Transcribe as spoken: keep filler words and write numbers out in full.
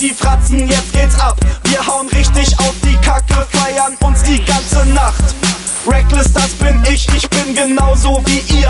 die Fratzen, jetzt geht's ab. Wir hauen richtig auf die Kacke, feiern uns die ganze Nacht. Reckless, das bin ich, ich bin genauso wie ihr.